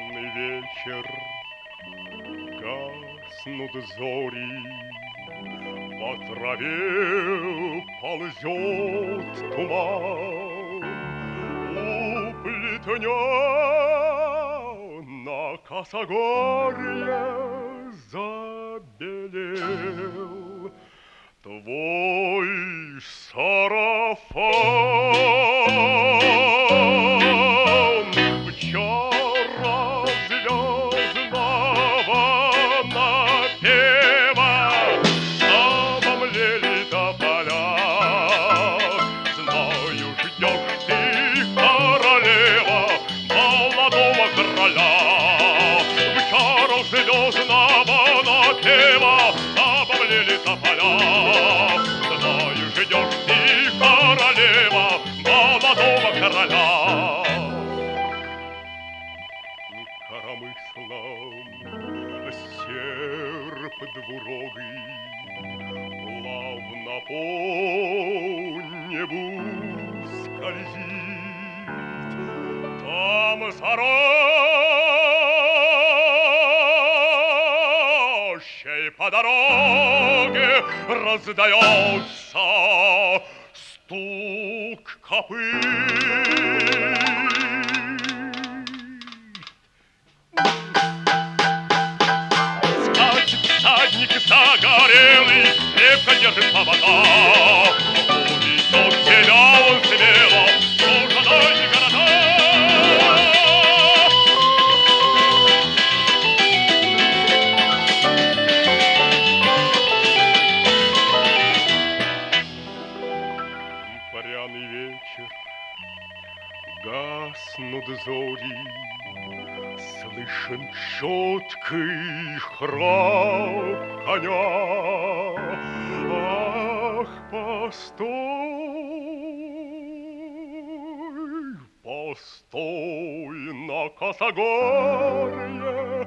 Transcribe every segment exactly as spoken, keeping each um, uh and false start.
Багряный вечер, гаснут зори, по траве ползет туман. У плетня на косогорье забелел твой сарафан. Вчера звездного напева обомлели тополя. Знаю, ждешь ты, королева, молодого короля. Вчера звездного напева обомлели тополя. Знаю, ждешь ты, королева, молодого короля. Коромыслом серп двурогий плавно по небу скользит. Там за рощей по дороге раздается стук копыт. Всадник загорелый крепко держит повода. Унесет себя он смело в дальние города. Пряный вечер, гаснут зори, слышен четкий храп коня. Ах, постой, постой на косогорье,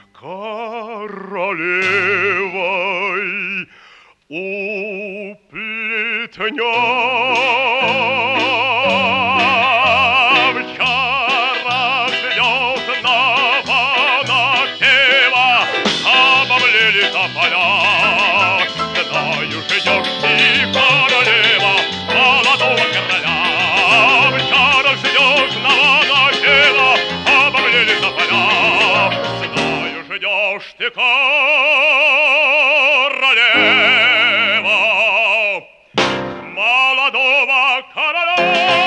королевой у плетня. Тополя. Знаю, ждешь ты, королева, молодого короля. Вчера звездного напева обомлели тополя. Знаю, ждешь ты, королева, молодого короля.